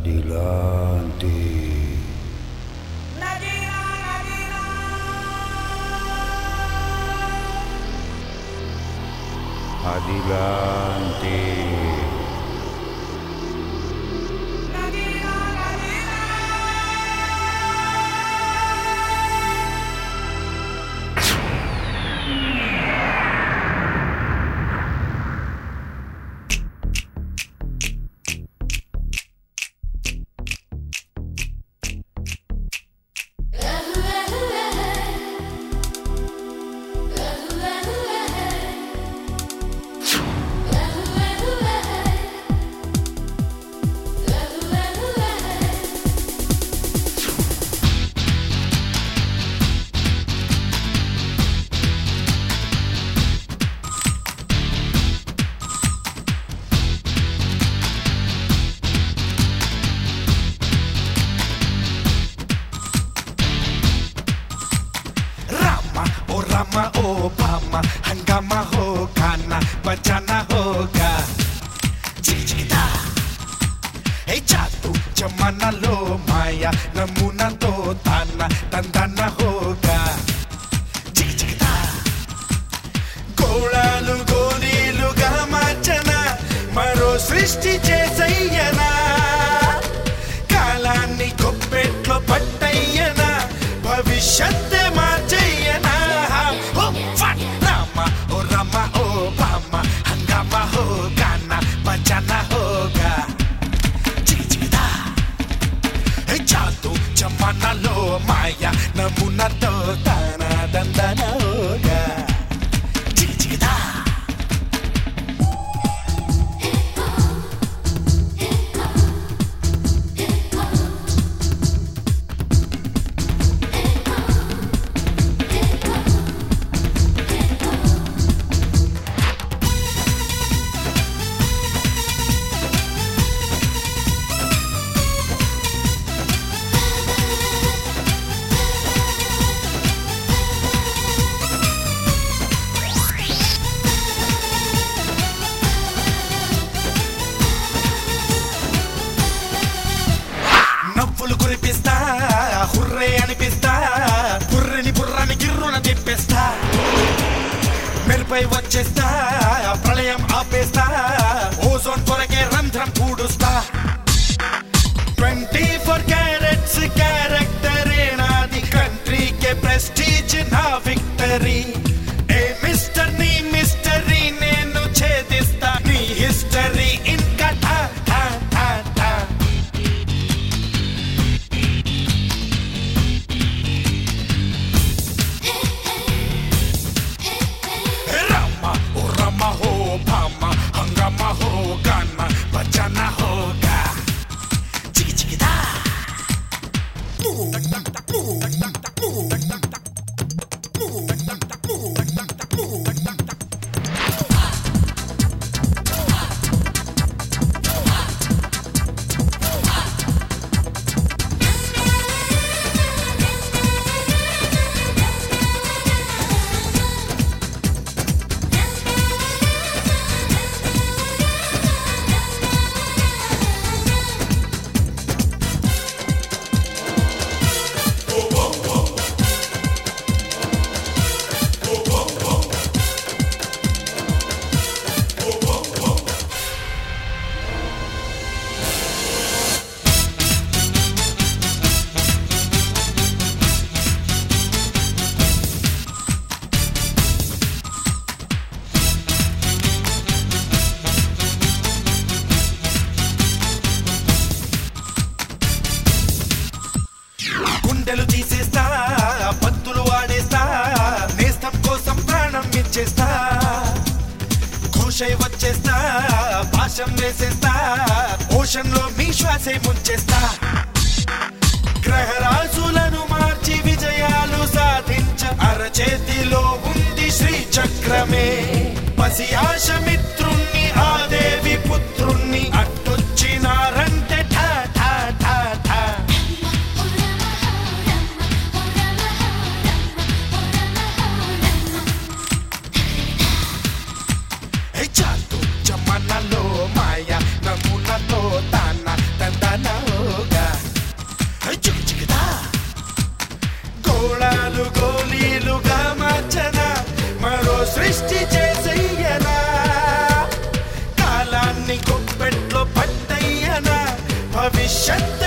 అదిలాంటి అదిలాంటి Rama Obama, hangama hoga na bajana hoga. Chikita, hey chatu, jamana lo maya, namuna to tana, tandana hoga. Chikita, golalu golilu gamachana, maro srishti chesayana, kalani koppetlo pattayana, bhavishyate marchayana. Rama Obama, hangama hoga na bajana hoga. Chikita, hey chatu, jamana lo maya, namuna to tana dandana hoga. Chikita. నవ్వులు కురిపిస్తా hurray అనిపిస్తా బుర్రని బుర్రని గిర్రున తిప్పేస్తా మెరుపై వచ్చేస్తా ప్రళయం ఆపేస్తా ozone పొరకే రంధ్రం పూడుస్తా 24 carats క్యారెక్టరే నాది కంట్రీకే prestige నా విక్టరీ ఏ మిస్టరీ మిస్టరీ నేను ఛేదిస్తా నీ హిస్టరీ ఇంకా ఠా ఠా ఠా ఠా. Rama Obama, hangama hoga na bajana hoga. Chikita. గుండెలు తీసేస్తా పత్తులు వాడేస్తా నేస్తం కోసం ప్రాణం ఇచ్చేస్తా ఘోషై వచ్చేస్తా భాషం వేసేస్తా ఓషన్ లో మీ శ్వాసే ముంచేస్తా గ్రహరాశులను మార్చి విజయాలు సాధించ అరచేతిలో ఉంది శ్రీచక్రమే పసి ఆశ మిత్రుణ్ణి ఆ దేవి పుత్రుణ్ణి అట్టొచ్చినారంటే ఠా ఠా ఠా ఠా. Hey chatu, jamana lo maya, namuna to tana, tandana. నీ గుప్పెట్లో పట్టయ్యనా భవిష్యత్